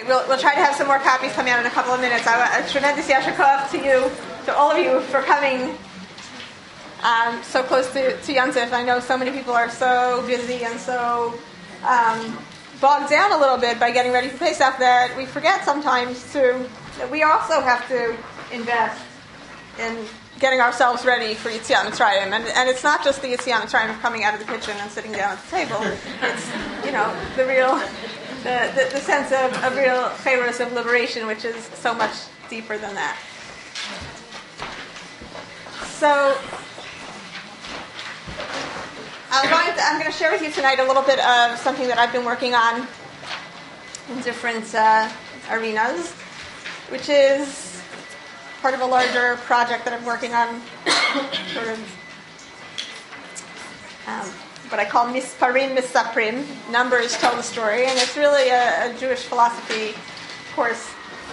we'll try to have some more copies coming out in a couple of minutes. A tremendous yasher koach to you, to all of you, for coming so close to Yontif. I know so many people are so busy and so bogged down a little bit by getting ready for Pesach that we forget sometimes that we also have to invest in getting ourselves ready for Yetziat Mitzrayim. And it's not just the Yetziat Mitzrayim of coming out of the kitchen and sitting down at the table. It's, the real, the sense of real chayros of liberation, which is so much deeper than that. So, I'm going to share with you tonight a little bit of something that I've been working on in different arenas, which is part of a larger project that I'm working on, sort of what I call Misparim Misaprim, numbers tell the story, and it's really a Jewish philosophy course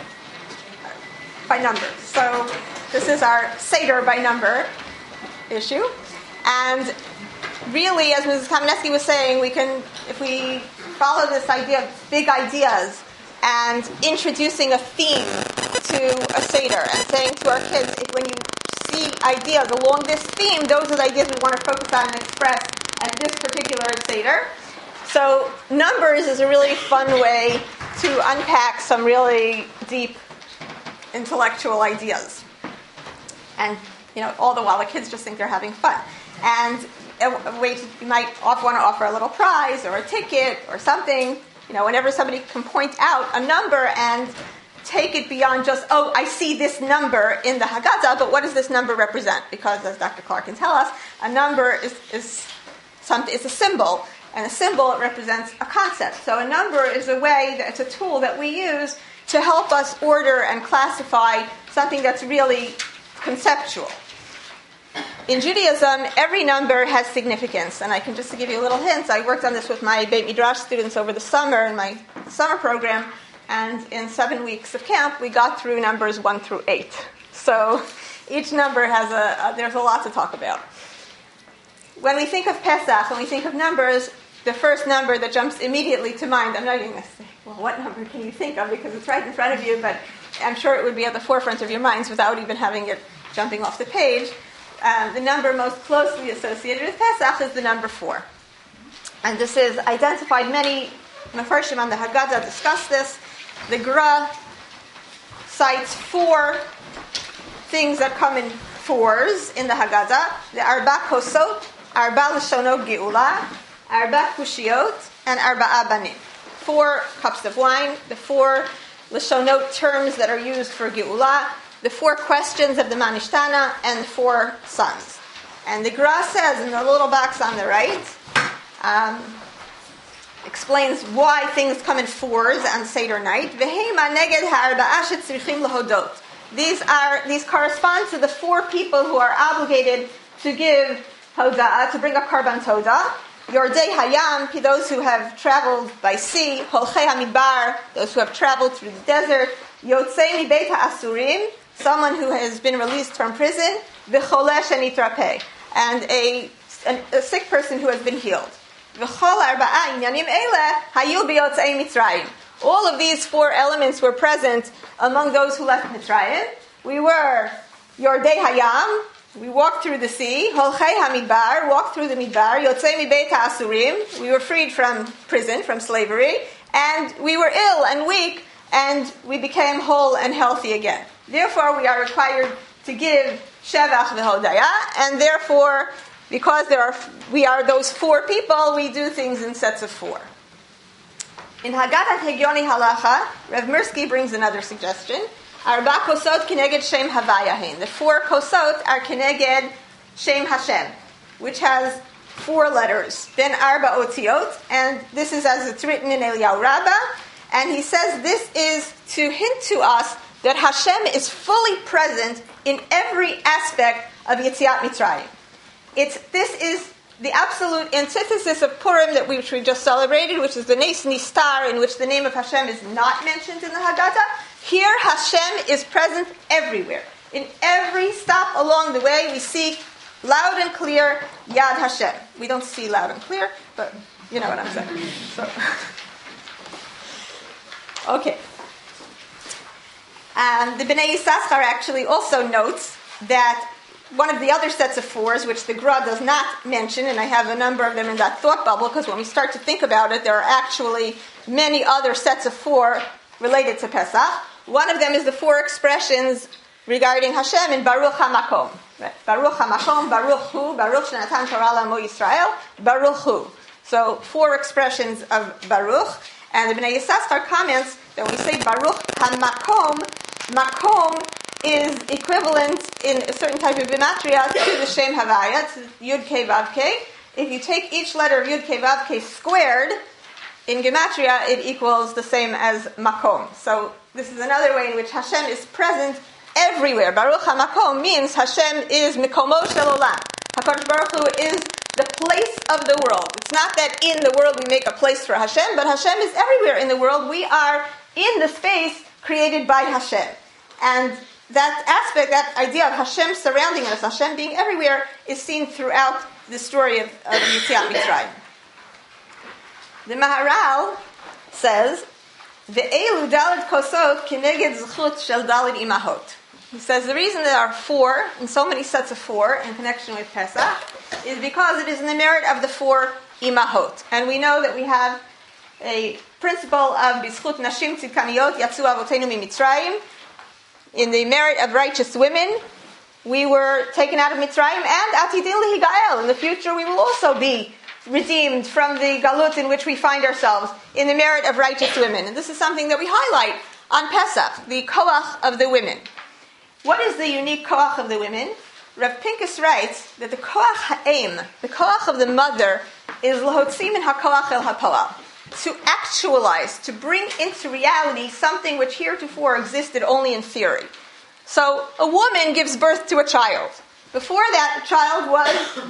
by numbers. So this is our Seder by number issue, and really, as Mrs. Kamenetsky was saying, if we follow this idea of big ideas and introducing a theme to a Seder and saying to our kids, when you see ideas along this theme, those are the ideas we want to focus on and express at this particular Seder. So numbers is a really fun way to unpack some really deep intellectual ideas. And, all the while the kids just think they're having fun. And a way you might want to offer a little prize or a ticket or something, whenever somebody can point out a number and take it beyond just, I see this number in the Haggadah, but what does this number represent? Because, as Dr. Clark can tell us, a number is a symbol, and a symbol represents a concept. So a number is it's a tool that we use to help us order and classify something that's really conceptual. In Judaism, every number has significance, and I can just to give you a little hint, I worked on this with my Beit Midrash students over the summer in my summer program, and in 7 weeks of camp, we got through numbers 1 through 8. So each number there's a lot to talk about. When we think of Pesach, when we think of numbers, the first number that jumps immediately to mind, I'm not going to say, well, what number can you think of, because it's right in front of you, but I'm sure it would be at the forefront of your minds without even having it jumping off the page. The number most closely associated with Pesach is the number 4. And this is identified, many Mefarshim on the Haggadah discuss this. The Gra cites 4 things that come in 4s in the Haggadah. The Arba Kosot, Arba Lashonot Geula, Arba Kushiot, and Arba Abanim. 4 cups of wine, the 4 Lashonot terms that are used for Geula, the 4 questions of the Manishtana, and the 4 sons. And the Gra says in the little box on the right, explains why things come in 4s on Seder night. These correspond to the 4 people who are obligated to give Hoda'ah, to bring a Karban Todah. Yordei Hayam, those who have traveled by sea. Holchei HaMidbar, those who have traveled through the desert. Yotzei Mi Beit HaAsurim, someone who has been released from prison. V'choleh shenitrapeh, and a sick person who has been healed. V'chol arba'a inyanim eleh hayu biyotzei Mitzrayim. All of these 4 elements were present among those who left Mitzrayim. We were Yordei Hayam, we walked through the sea. Holchei HaMidbar, walked through the Midbar. Yotzei Mi Beit HaAsurim, we were freed from prison, from slavery. And we were ill and weak, and we became whole and healthy again. Therefore, we are required to give Shevach v'Hodaya, and therefore, because we are those 4 people, we do things in sets of 4. In Haggadah Hegioni Halacha, Rev Mirsky brings another suggestion. Arba Kosot Kineged Shem Havayahin. The 4 Kosot are Kineged Shem Hashem, which has 4 letters. Then Arba Otiot, and this is as it's written in Eliyahu Rabbah, and he says this is to hint to us that Hashem is fully present in every aspect of Yetziat Mitzrayim. This is the absolute antithesis of Purim which we just celebrated, which is the Nes Nistar, in which the name of Hashem is not mentioned in the Haggadah. Here, Hashem is present everywhere. In every stop along the way, we see loud and clear Yad Hashem. We don't see loud and clear, but you know what I'm saying. So. Okay. The Bnei Yisachar actually also notes that one of the other sets of fours, which the Gra does not mention, and I have a number of them in that thought bubble, because when we start to think about it, there are actually many other sets of four related to Pesach. One of them is the four expressions regarding Hashem in Baruch HaMakom. Right? Baruch HaMakom, Baruch Hu, Baruch Shenatan Torah L'Amo Yisrael, Baruch Hu. So 4 expressions of Baruch. And the Bnei Yisachar comments that when we say Baruch HaMakom, Makom is equivalent in a certain type of gematria to the Shem Havaya, to Yud Kei Vav Kei. If you take each letter of Yud Kei Vav Kei squared, in gematria it equals the same as Makom. So this is another way in which Hashem is present everywhere. Baruch HaMakom means Hashem is Mikomo Shel Olam. HaKadosh Baruch Hu is the place of the world. It's not that in the world we make a place for Hashem, but Hashem is everywhere in the world. We are in the space created by Hashem. And that aspect, that idea of Hashem surrounding us, Hashem being everywhere, is seen throughout the story of Yetziat Mitzrayim. The Maharal says, "Ve'elu daled kosot kineged zchut shel daled imahot." He says the reason there are 4, and so many sets of 4 in connection with Pesach, is because it is in the merit of the 4 imahot. And we know that we have a principle of b'zchut nashim tzidkaniyot yatzu avotenu miMitzrayim. In the merit of righteous women, we were taken out of Mitzrayim, and atidil higael. In the future, we will also be redeemed from the galut in which we find ourselves, in the merit of righteous women. And this is something that we highlight on Pesach, the koach of the women. What is the unique koach of the women? Rav Pinkus writes that the koach ha'em, the koach of the mother, is lahotzi min hakoach el hapoal, to actualize, to bring into reality something which heretofore existed only in theory. So a woman gives birth to a child. Before that, the child was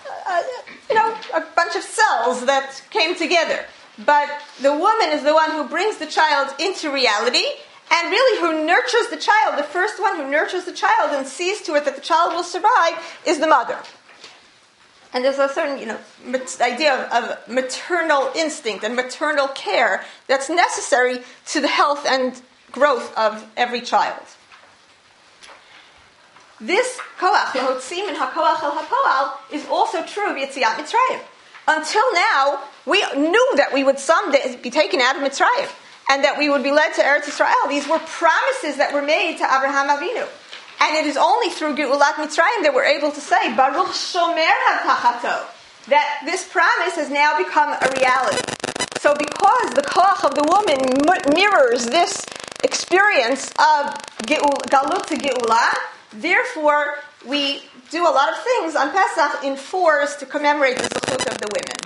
a bunch of cells that came together. But the woman is the one who brings the child into reality, and really who nurtures the child. The first one who nurtures the child and sees to it that the child will survive is the mother. And there's a certain, idea of maternal instinct and maternal care that's necessary to the health and growth of every child. This koach, lehotzim and hakoach el hapoal, is also true of Yetziat Mitzrayim. Until now, we knew that we would someday be taken out of Mitzrayim, and that we would be led to Eretz Yisrael. These were promises that were made to Abraham Avinu. And it is only through Geulat Mitzrayim that we're able to say, Baruch Shomer HaTachato, that this promise has now become a reality. So because the koach of the woman mirrors this experience of Galut to Geulah, therefore we do a lot of things on Pesach in 4s to commemorate the zechut of the women.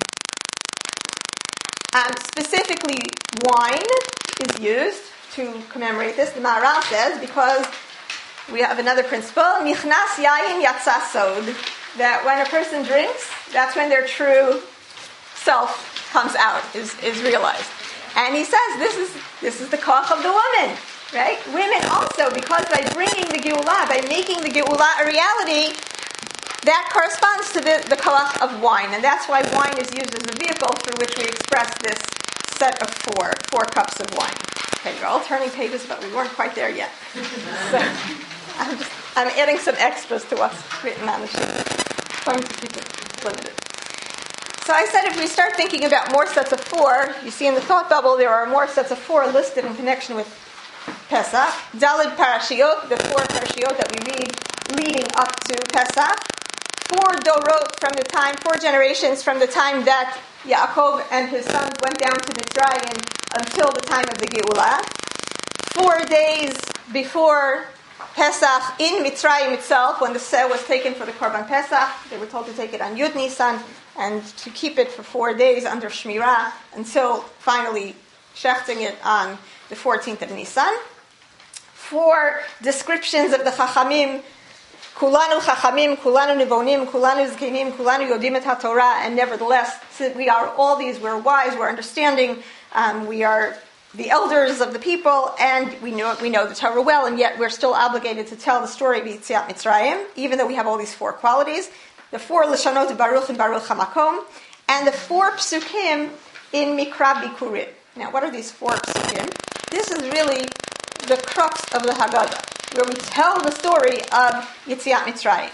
Specifically, wine is used to commemorate this. The Maharal says, because we have another principle, Michnas yayin yatsa sod, that when a person drinks, that's when their true self comes out, is realized. And he says, this is the koach of the woman, right? Women also, because by bringing the Geulah, by making the Geulah a reality, that corresponds to the koach of wine. And that's why wine is used as a vehicle through which we express this set of 4 cups of wine. Okay, we're all turning pages, but we weren't quite there yet. So I'm adding some extras to what's written on the sheet. Trying to keep it limited. So I said if we start thinking about more sets of 4, you see in the thought bubble there are more sets of 4 listed in connection with Pesach. Daled Parashiot, the 4 Parashiot that we read leading up to Pesach. 4 Dorot from the time, 4 generations from the time that Yaakov and his sons went down to Mitzrayim until the time of the Geulah. 4 days before Pesach in Mitzrayim itself, when the seh was taken for the Korban Pesach, they were told to take it on Yud Nisan and to keep it for 4 days under Shmirah until finally shechting it on the 14th of Nisan. 4 descriptions of the Chachamim, Kulanu Chachamim, Kulanu Nivonim, Kulanu Zkenim, Kulanu Yodim et HaTorah, and nevertheless, we are all these, we're wise, we're understanding, we are the elders of the people, and we know the Torah well, and yet we're still obligated to tell the story of Yetziat Mitzrayim, even though we have all these 4 qualities. The 4 Lashonot Baruch and Baruch HaMakom, and the 4 Psukim in Mikra Bikurim. Now, what are these 4 Psukim? This is really the crux of the Haggadah, where we tell the story of Yetziat Mitzrayim.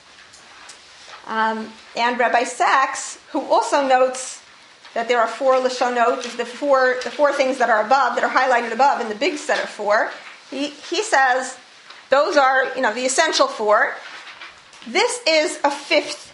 And Rabbi Sachs, who also notes that there are 4 Lashonot, the four things that are above, that are highlighted above in the big set of 4, he says those are, the essential 4. This is a fifth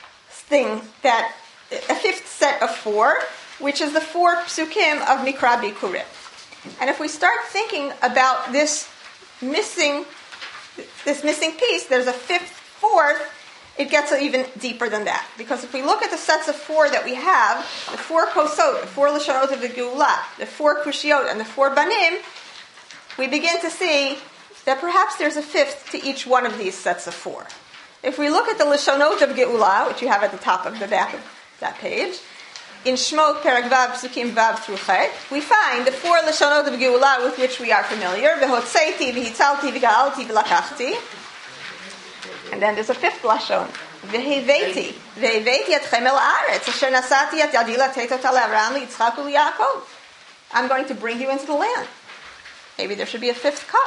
set of 4, which is the 4 psukim of Mikra Bikurim. And if we start thinking about this missing piece, there's a fourth, it gets even deeper than that. Because if we look at the sets of 4 that we have, the 4 kosot, the 4 lashonot of the Geulah, the 4 kushiot, and the 4 banim, we begin to see that perhaps there's a fifth to each one of these sets of 4. If we look at the lashonot of Geulah, which you have at the top of the back of that page, in Shmot, Perek Vav, Psukim Vav through Chet, we find the 4 lashonot of Geulah with which we are familiar, V'hotzeiti, V'hitzalti, V'ga'alti, V'lakachti. And then there's a fifth lashon, V'heveiti etchem el haaretz, asher nasati et yadi latet ota le'Avraham, liYitzchak u'liYaakov. I'm going to bring you into the land. Maybe there should be a fifth cup.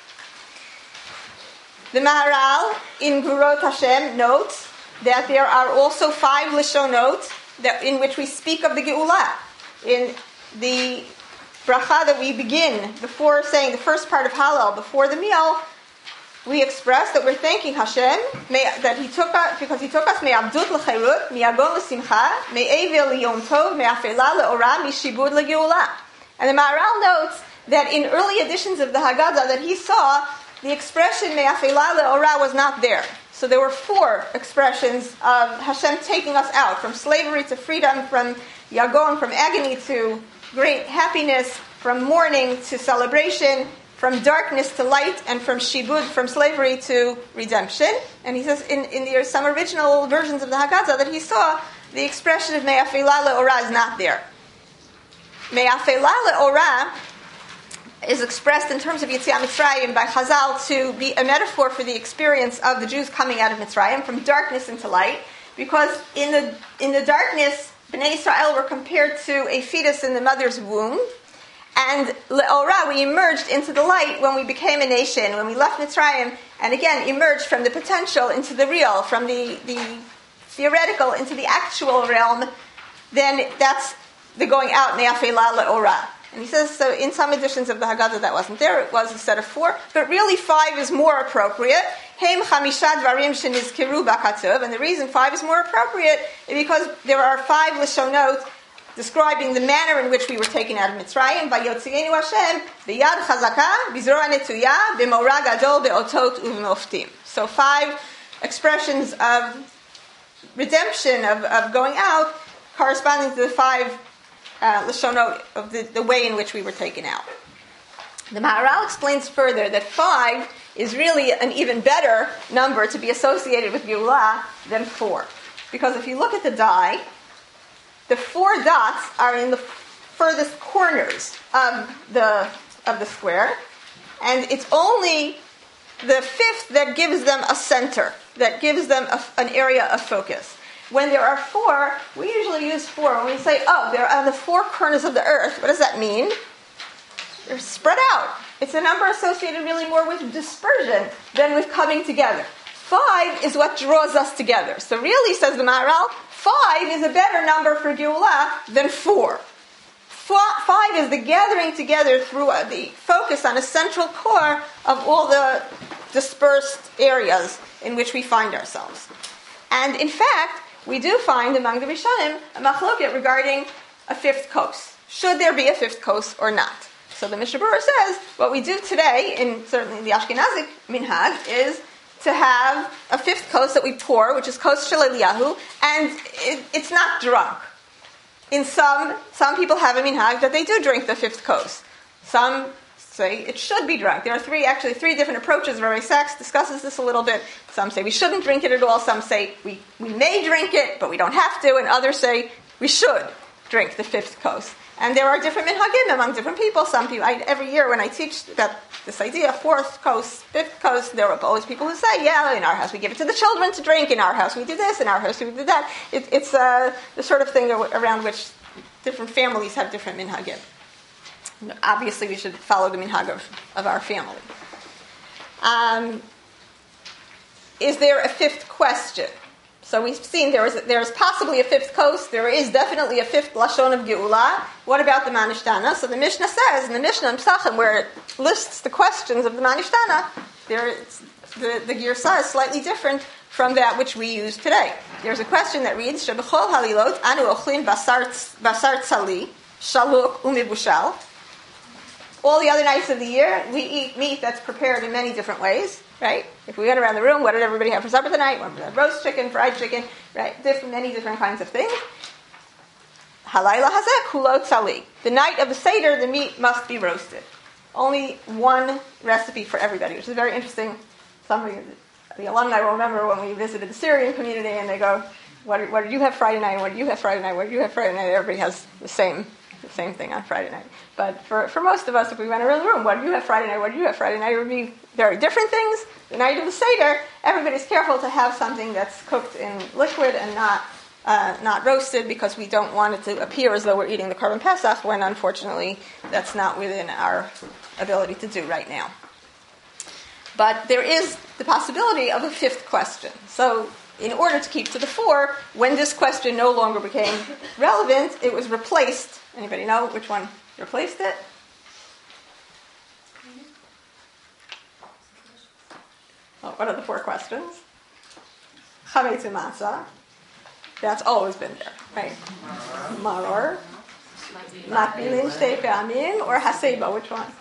The Maharal in Gurot Hashem notes that there are also 5 lashonot in which we speak of the Geulah. In the bracha that we begin before saying the first part of Hallel, before the meal, we express that we're thanking Hashem that He took us, because He took us me'abdut l'chairut, mi'agon l'simcha, me'evil liyom tov, me'afela le'ora, mi'shibud le'geulah. And the Maharal notes that in early editions of the Haggadah that he saw, the expression me'afela le'ora was not there. So there were 4 expressions of Hashem taking us out, from slavery to freedom, from yagon, from agony to great happiness, from mourning to celebration, from darkness to light, and from shibud, from slavery to redemption. And he says there are some original versions of the Haggadah that he saw, the expression of me'afela le'ora is not there. Me'afela le'ora is expressed in terms of Yetziat Mitzrayim by Chazal to be a metaphor for the experience of the Jews coming out of Mitzrayim, from darkness into light, because in the darkness, Bnei Israel were compared to a fetus in the mother's womb, and Le'ora, we emerged into the light when we became a nation, when we left Mitzrayim, and again emerged from the potential into the real, from the theoretical into the actual realm. Then that's the going out, Me'afela Le'ora. And he says, so in some editions of the Haggadah that wasn't there, it was a set of 4, but really 5 is more appropriate. Heim chamisha dvarim shenizkiru b'katuv, and the reason 5 is more appropriate is because there are 5 lashonot describing the manner in which we were taken out of Mitzrayim. Vayotzienu Hashem b'yad chazaka, b'zorah netuya, b'morah gadol, b'otot u'v'moftim. So 5 expressions of redemption, of going out, corresponding to the 5 lashonot of the way in which we were taken out. The Maharal explains further that 5 is really an even better number to be associated with Geulah than 4. Because if you look at the die, the 4 dots are in the furthest corners of the square, and it's only the 5th that gives them a center, that gives them an area of focus. When there are 4, we usually use 4. When we say, they're on the 4 corners of the earth, what does that mean? They're spread out. It's a number associated really more with dispersion than with coming together. 5 is what draws us together. So really, says the Maharal, 5 is a better number for Geulah than 4. 5 is the gathering together through the focus on a central core of all the dispersed areas in which we find ourselves. And in fact, we do find among the Rishonim a machloket regarding a 5th kos. Should there be a 5th kos or not? So the Mishnah Berurah says, what we do today, certainly the Ashkenazic minhag, is to have a 5th kos that we pour, which is kos shel Eliyahu, and it's not drunk. In some people have a minhag that they do drink the 5th kos. Some say it should be drunk. There are 3 different approaches. Rabbi Sachs discusses this a little bit. Some say we shouldn't drink it at all. Some say we may drink it, but we don't have to. And others say we should drink the 5th kos. And there are different minhagim among different people. Some people, every year when I teach that this idea, 4th kos, 5th kos, there are always people who say, yeah, in our house we give it to the children to drink. In our house we do this. In our house we do that. It's the sort of thing around which different families have different minhagim. obviously we should follow the minhag of our family. Is there a fifth question? So we've seen there's possibly a fifth coast. There is definitely a fifth lashon of geula. What about the manishtana? So the Mishnah says in the Mishnah in Pesachim, where it lists the questions of the manishtana, the girsa is slightly different from that which we use today. There's a question that reads, Shebechol halilot anu ochlin basar tzali shaluk umibushal. All the other nights of the year, we eat meat that's prepared in many different ways, right? If we went around the room, what did everybody have for supper tonight? What did roast chicken, fried chicken, right? Many different kinds of things. Halayla hazeh kulot tzali. The night of the Seder, the meat must be roasted. Only one recipe for everybody, which is very interesting. Some of the alumni will remember when we visited the Syrian community, and they go, what did you have Friday night? What did you have Friday night? What did you have Friday night? Everybody has the same thing on Friday night. But for most of us, if we went around the room, what did you have Friday night? What did you have Friday night? It would be very different things. The night of the Seder, everybody's careful to have something that's cooked in liquid and not roasted, because we don't want it to appear as though we're eating the Korban Pesach, when unfortunately that's not within our ability to do right now. But there is the possibility of a fifth question. So in order to keep to the four, when this question no longer became relevant, it was replaced. Anybody know which one replaced it? Oh, what are the four questions? Chametz u'matzah. That's always been there, right? Maror. Matbilin shtei pe'amim, or haseba, which one?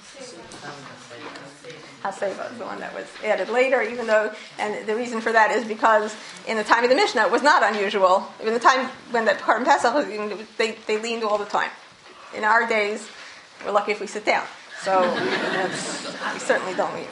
Haseba is the one that was added later, even though, and the reason for that is because in the time of the Mishnah it was not unusual. In the time when the Korban Pesach was, they leaned all the time. In our days, we're lucky if we sit down. So we certainly don't lean.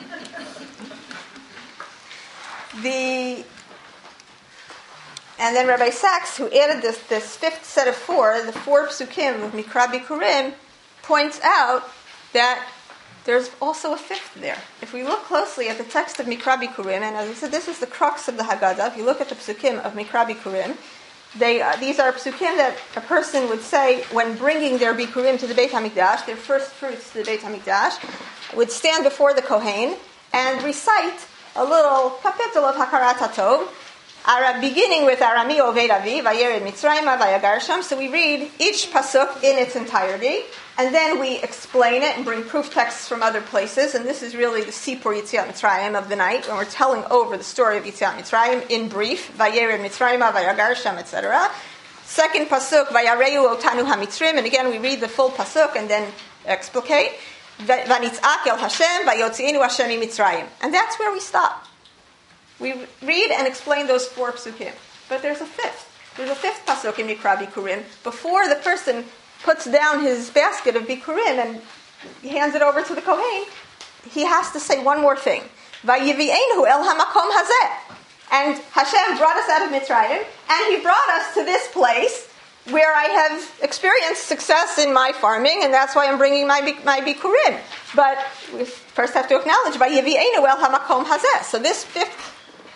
And then Rabbi Sachs, who added this fifth set of four, the four psukim of Mikra Bikurim, points out that there's also a fifth there. If we look closely at the text of Mikra Bikurim, and as I said, this is the crux of the Haggadah. If you look at the psukim of Mikra Bikurim, these are psukim that a person would say when bringing their Bikurim to the Beit HaMikdash, their first fruits to the Beit HaMikdash, would stand before the Kohen and recite a little kapitel of Hakarat HaTov, beginning with Arami Oved Avi, Vayered Mitzrayim, Vayagar Sham. So we read each pasuk in its entirety, and then we explain it and bring proof texts from other places. And this is really the Sipur Yetziat Mitzrayim of the night, when we're telling over the story of Yetziat Mitzrayim in brief, Vayered Mitzrayim, Vayagar Sham, etc. Second pasuk, Vayareu Otanu HaMitzrim, and again we read the full pasuk and then explicate. Vanitzak El Hashem, Vayotzienu Hashem Mitzrayim. And that's where we stop. We read and explain those four psukim. But there's a fifth. There's a fifth pasuk in Mikra Bikurim. Before the person puts down his basket of Bikurim and hands it over to the Kohen, he has to say one more thing. Vayivi'enu el hamakom hazeh. And Hashem brought us out of Mitzrayim, and He brought us to this place where I have experienced success in my farming, and that's why I'm bringing my Bikurim. But we first have to acknowledge Vayivi'enu el hamakom hazeh. So this fifth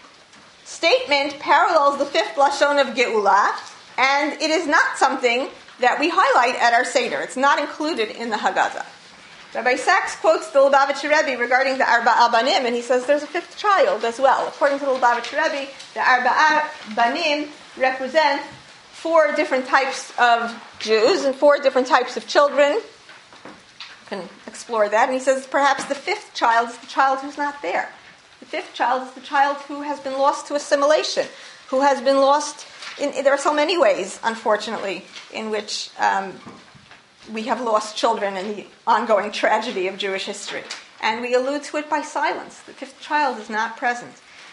statement parallels the fifth lashon of Geula, and it is not something that we highlight at our Seder. It's not included in the Haggadah. Rabbi Sachs quotes the Lubavitcher Rebbe regarding the Arba'a Banim, and he says there's a fifth child as well. According to the Lubavitcher Rebbe, the Arba'a Banim represent four different types of Jews and four different types of children. You can explore that. And he says perhaps the fifth child is the child who's not there. The fifth child is the child who has been lost to assimilation, who has been lost there are so many ways, unfortunately, in which we have lost children in the ongoing tragedy of Jewish history. And we allude to it by silence. The fifth child is not present.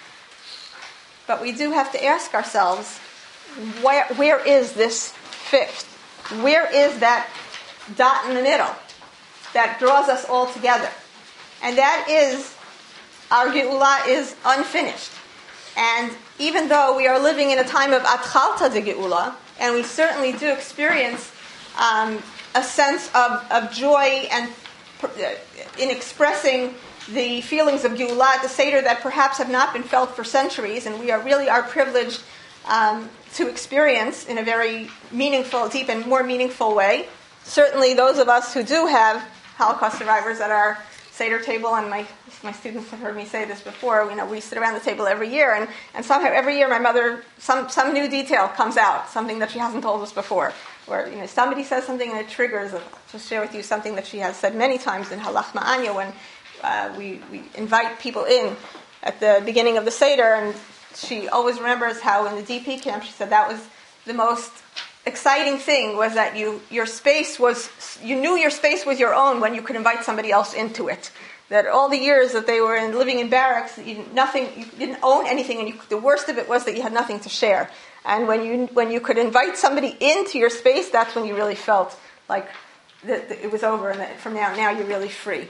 But we do have to ask ourselves, where is this fifth? Where is that dot in the middle that draws us all together? And that is, our Geula is unfinished. And even though we are living in a time of Atchalta de Geula, and we certainly do experience a sense of joy and in expressing the feelings of Geula at the Seder that perhaps have not been felt for centuries, and we are privileged to experience in a very meaningful, deep and more meaningful way, certainly those of us who do have Holocaust survivors at our Seder table, and my students have heard me say this before, we sit around the table every year, and somehow every year my mother, some new detail comes out, something that she hasn't told us before. Or, somebody says something and it triggers. I'll just share with you something that she has said many times in Halach Ma'anya when we invite people in at the beginning of the Seder, and she always remembers how in the DP camp, she said that was the most exciting thing, was that you knew your space was your own when you could invite somebody else into it. That all the years that they were living in barracks, you didn't own anything, and the worst of it was that you had nothing to share. And when you could invite somebody into your space, that's when you really felt like it was over, and that from now you're really free.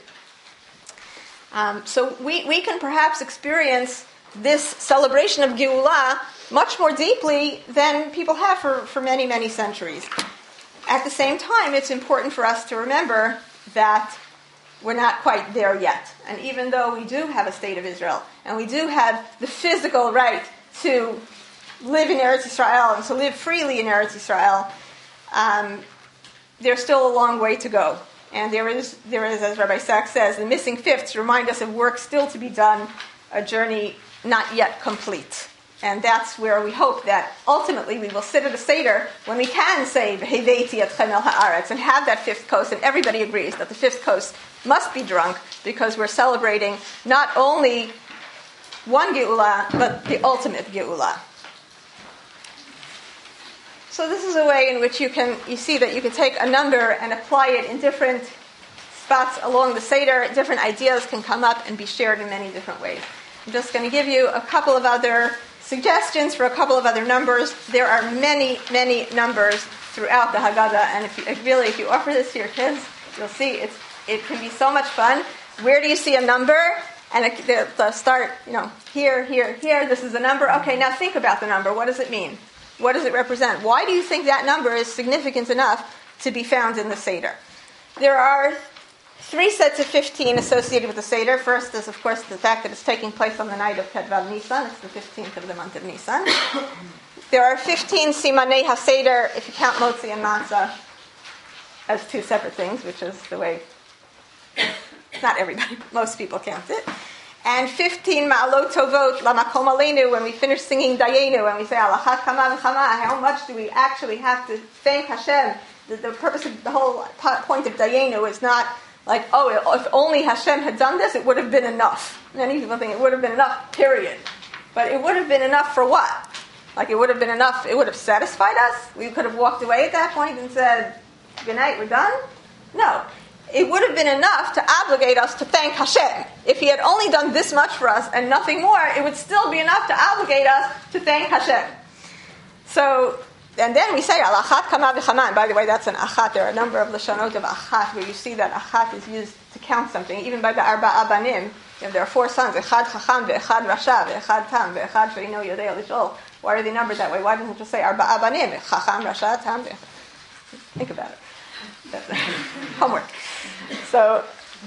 So we can perhaps experience this celebration of Geulah much more deeply than people have for many, many centuries. At the same time, it's important for us to remember that we're not quite there yet. And even though we do have a state of Israel, and we do have the physical right to live in Eretz Yisrael and to live freely in Eretz Yisrael, there's still a long way to go. And there is, as Rabbi Sachs says, the missing fifths remind us of work still to be done, a journey not yet complete. And that's where we hope that ultimately we will sit at a Seder when we can say V'heveiti etchem el haaretz and have that fifth coast, and everybody agrees that the fifth coast must be drunk because we're celebrating not only one Geulah, but the ultimate Geulah. So this is a way in which you see that you can take a number and apply it in different spots along the Seder. Different ideas can come up and be shared in many different ways. I'm just going to give you a couple of other suggestions for a couple of other numbers. There are many, many numbers throughout the Haggadah, and if you offer this to your kids, you'll see it can be so much fun. Where do you see a number? And they'll start, here, here, here. This is a number. Okay, now think about the number. What does it mean? What does it represent? Why do you think that number is significant enough to be found in the Seder? There are 3 sets of 15 associated with the Seder. First is, of course, the fact that it's taking place on the night of Tetvav Nisan. It's the 15th of the month of Nisan. There are 15 Simanei HaSeder, if you count Motzi and Matzah as 2 separate things, which is the way, not everybody, but most people count it. And 15 Ma'alot Tovot Lamakom Aleinu, when we finish singing Dayenu, and we say Alachat Kama V'Chama, how much do we actually have to thank Hashem? The purpose of the whole point of Dayenu is not like, if only Hashem had done this, it would have been enough. Many people think it would have been enough, period. But it would have been enough for what? Like, it would have been enough, it would have satisfied us? We could have walked away at that point and said, good night, we're done? No. It would have been enough to obligate us to thank Hashem. If He had only done this much for us and nothing more, it would still be enough to obligate us to thank Hashem. So, and then we say, Al-Achat Kama V'Chama. And by the way, that's an Achat. There are a number of Lashonot of Achat where you see that Achat is used to count something. Even by the Arba'a Banim, there are 4 sons, Echad Chacham, Ve'echad Rasha, Ve'echad Tam, Ve'echad She'ino Yodei Lishol. Why are they numbered that way? Why doesn't it just say Arba'a Banim? Chacham, Rasha, Tam, think about it. That's homework. So,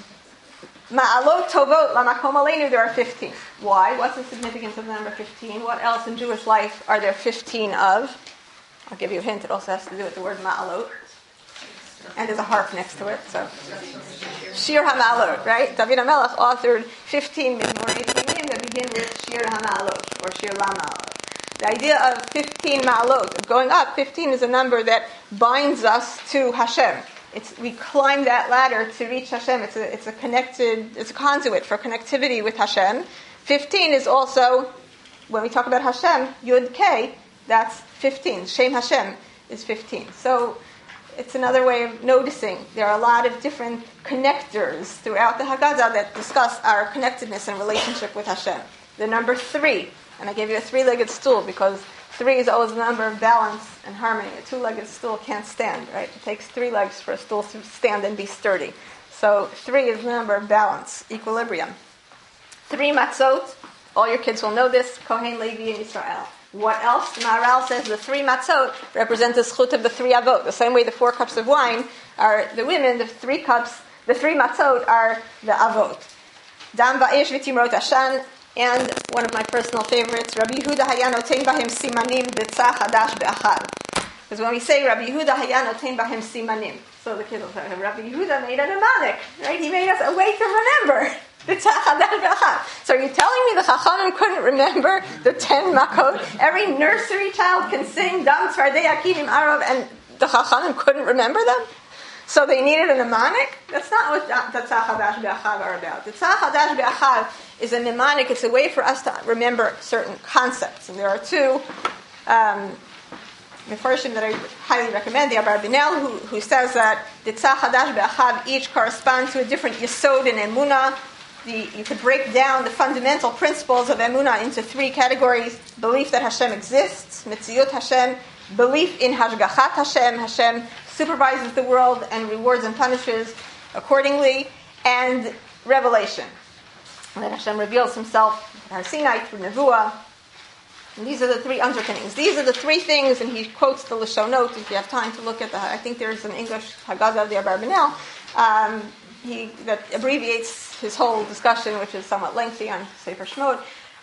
Ma'alot Tovot Lamakom Aleinu, there are 15. Why? What's the significance of the number 15? What else in Jewish life are there 15 of? I'll give you a hint. It also has to do with the word Ma'alot. And there's a harp next to it. So, Shir HaMa'alot, right? David HaMelech authored 15 Mizmorei Teilim that begin with Shir HaMa'alot, or Shir LaMa'alot. The idea of 15 Ma'alot, of going up, 15 is a number that binds us to Hashem. We climb that ladder to reach Hashem. It's a conduit for connectivity with Hashem. 15 is also, when we talk about Hashem, Yud K, that's 15. Shem Hashem is 15. So it's another way of noticing. There are a lot of different connectors throughout the Haggadah that discuss our connectedness and relationship with Hashem. The number 3, and I gave you a 3-legged stool because 3 is always a number of balance and harmony. A 2-legged stool can't stand, right? It takes 3 legs for a stool to stand and be sturdy. So 3 is the number of balance, equilibrium. 3 matzot, all your kids will know this, Kohen, Levi, and Israel. What else? The Maharal says the 3 matzot represent the zchut of the 3 avot. The same way the 4 cups of wine are the women, the 3 matzot are the avot. Dam va'esh v'timrot ashan. And one of my personal favorites, Rabbi Yehuda Haya noten bahem simanim b'tzah chadash be'achad. Because when we say Rabbi Yehuda haya noten bahem simanim, so the kids will say, Rabbi Yehuda made a mnemonic, right? He made us a way to remember the Tzach Hadash B'Achav. So are you telling me the Chachamim couldn't remember the 10 makot? Every nursery child can sing Dam Tzvardei Akidim Arav, and the Chachamim couldn't remember them? So they needed a mnemonic? That's not what the Tzach Hadash B'Achav are about. The Tzach Hadash B'Achav is a mnemonic. It's a way for us to remember certain concepts. And there are two Mefarshim that I highly recommend. The Abarbanel, who says that the Tzach Hadash B'Achav each corresponds to a different Yesod in Emunah. You could break down the fundamental principles of Emunah into 3 categories: belief that Hashem exists, Mitziyut Hashem, belief in Hashgachat Hashem, Hashem supervises the world and rewards and punishes accordingly, and revelation, that Hashem reveals himself at Har Sinai through Nevuah. And these are the 3 underpinnings. These are the 3 things, and he quotes the Lashonot, if you have time to look at I think there's an English Haggadah of the Abarbanel, that abbreviates his whole discussion, which is somewhat lengthy, on Sefer Shemot.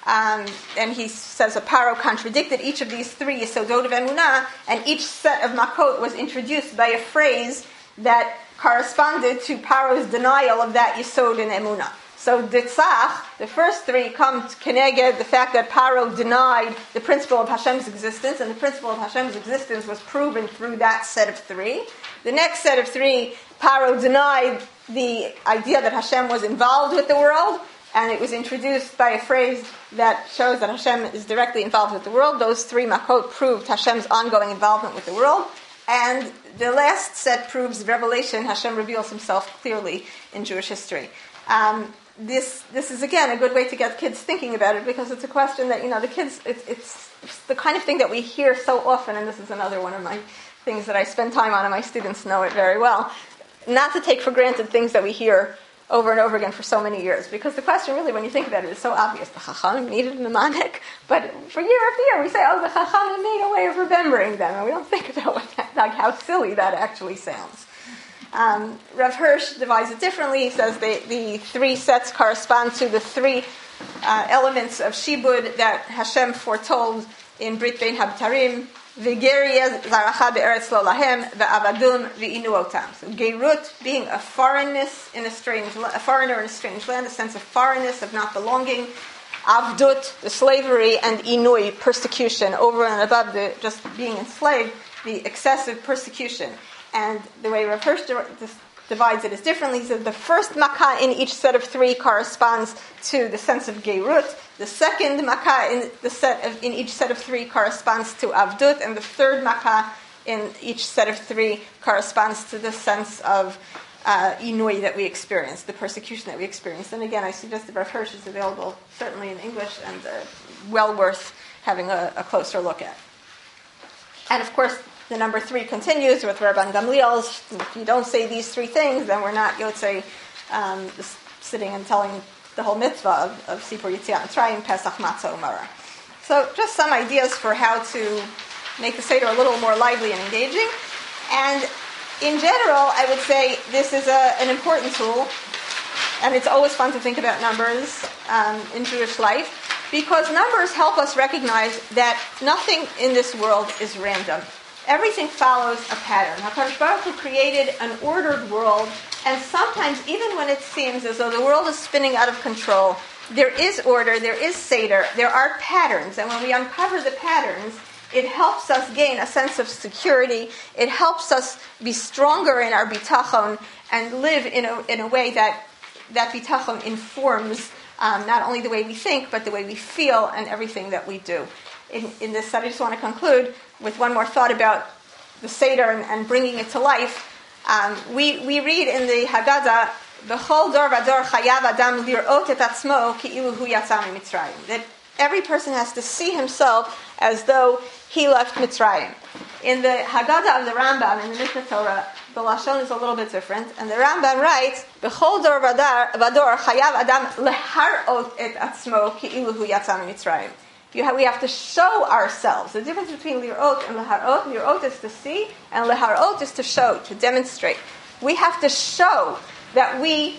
And he says that Paro contradicted each of these 3 Yesodot of Emunah, and each set of makot was introduced by a phrase that corresponded to Paro's denial of that Yesod in Emunah. So Ditzach, the first 3, come to Keneged the fact that Paro denied the principle of Hashem's existence, and the principle of Hashem's existence was proven through that set of 3. The next set of 3, Paro denied the idea that Hashem was involved with the world, and it was introduced by a phrase that shows that Hashem is directly involved with the world. Those 3 makot proved Hashem's ongoing involvement with the world. And the last set proves revelation. Hashem reveals himself clearly in Jewish history. This is, again, a good way to get kids thinking about it, because it's a question that, the kids, it's the kind of thing that we hear so often, and this is another one of my things that I spend time on, and my students know it very well. Not to take for granted things that we hear over and over again for so many years, because the question really, when you think about it, is so obvious. The Chachamim needed a mnemonic, but for year after year we say, the Chachamim made a way of remembering them, and we don't think about how silly that actually sounds. Rav Hirsch divides it differently. He says the 3 sets correspond to the 3 elements of Shibud that Hashem foretold in Brit Bein Habtarim: V'geria zaracha be'eretz lo lahem, ve'avadun ve'inu otam. So Geirut, being a foreignness a foreigner in a strange land, a sense of foreignness, of not belonging. Avdut, the slavery, and Inui, persecution, over and above just being enslaved, the excessive persecution. And the way Rav Hirsch divides it is differently. He says the first makkah in each set of 3 corresponds to the sense of Geirut. The second makkah in each set of 3 corresponds to Avdut, and the third makkah in each set of 3 corresponds to the sense of Inui that we experience, the persecution that we experience. And again, I suggest that Rav Hirsch is available certainly in English, and well worth having a closer look at. And of course, the number 3 continues with Rabban Gamliel's, if you don't say these 3 things, then we're not Yotzei, sitting and telling the whole mitzvah of Sipur Yetziat Mitzrayim, Pesach, Matzah, Umara. So just some ideas for how to make the Seder a little more lively and engaging. And in general, I would say this is an important tool, and it's always fun to think about numbers in Jewish life, because numbers help us recognize that nothing in this world is random. Everything follows a pattern. HaKadosh Baruch Hu created an ordered world, and sometimes, even when it seems as though the world is spinning out of control, there is order, there is Seder, there are patterns, and when we uncover the patterns, it helps us gain a sense of security, it helps us be stronger in our bitachon, and live in a way that bitachon informs not only the way we think, but the way we feel and everything that we do. In this, I just want to conclude with one more thought about the Seder and bringing it to life. We read in the Haggadah, "B'chol dor v'dor chayav adam lirot et atzmo ki'ilu hu yatsa miMitzrayim." That every person has to see himself as though he left Mitzrayim. In the Haggadah of the Rambam, in the Mishnah Torah, the Lashon is a little bit different, and the Rambam writes, "B'chol dor v'dor chayav adam leharot et atzmo ki'ilu hu yatsa miMitzrayim." We have to show ourselves. The difference between lirot and leharot: lirot is to see, and leharot is to show, to demonstrate. We have to show that we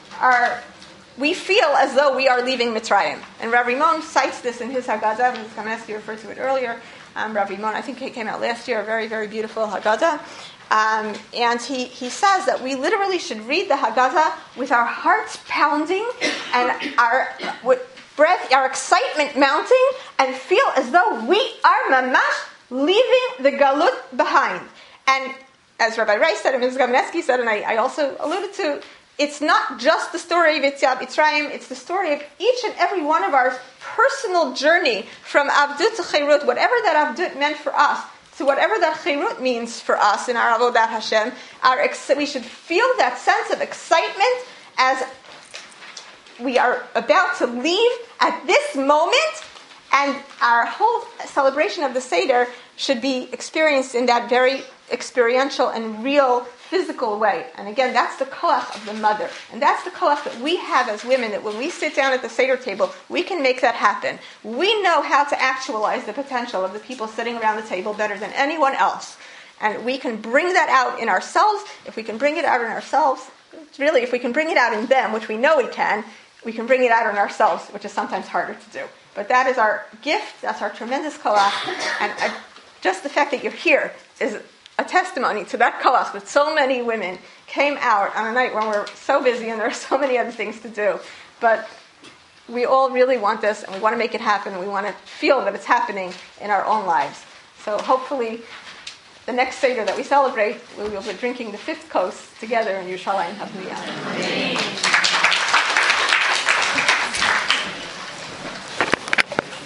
feel as though we are leaving Mitzrayim. And Rav Rimon cites this in his Haggadah, and Kamenetsky referred to it earlier, Rav Rimon, I think he came out last year, a very, very beautiful Haggadah. And he says that we literally should read the Haggadah with our hearts pounding and our breath, our excitement mounting, and feel as though we are mamash leaving the galut behind. And as Rabbi Rice said, and Mrs. Gamenetsky said, and I also alluded to, it's not just the story of Yetziat Mitzrayim, it's the story of each and every one of our personal journey from Avdut to Chirut, whatever that Avdut meant for us, to whatever that Chirut means for us in our Avodat Hashem. We should feel that sense of excitement as we are about to leave at this moment, and our whole celebration of the Seder should be experienced in that very experiential and real physical way. And again, that's the koach of the mother. And that's the koach that we have as women, that when we sit down at the Seder table, we can make that happen. We know how to actualize the potential of the people sitting around the table better than anyone else. And we can bring that out in ourselves. If we can bring it out in ourselves, really, if we can bring it out in them, which we know we can bring it out in ourselves, which is sometimes harder to do. But that is our gift, that's our tremendous koach. And just the fact that you're here is a testimony to that koach that so many women came out on a night when we're so busy and there are so many other things to do. But we all really want this, and we want to make it happen, and we want to feel that it's happening in our own lives. So hopefully the next Seder that we celebrate, we will be drinking the fifth kos together in Yerushalayim Havniyah.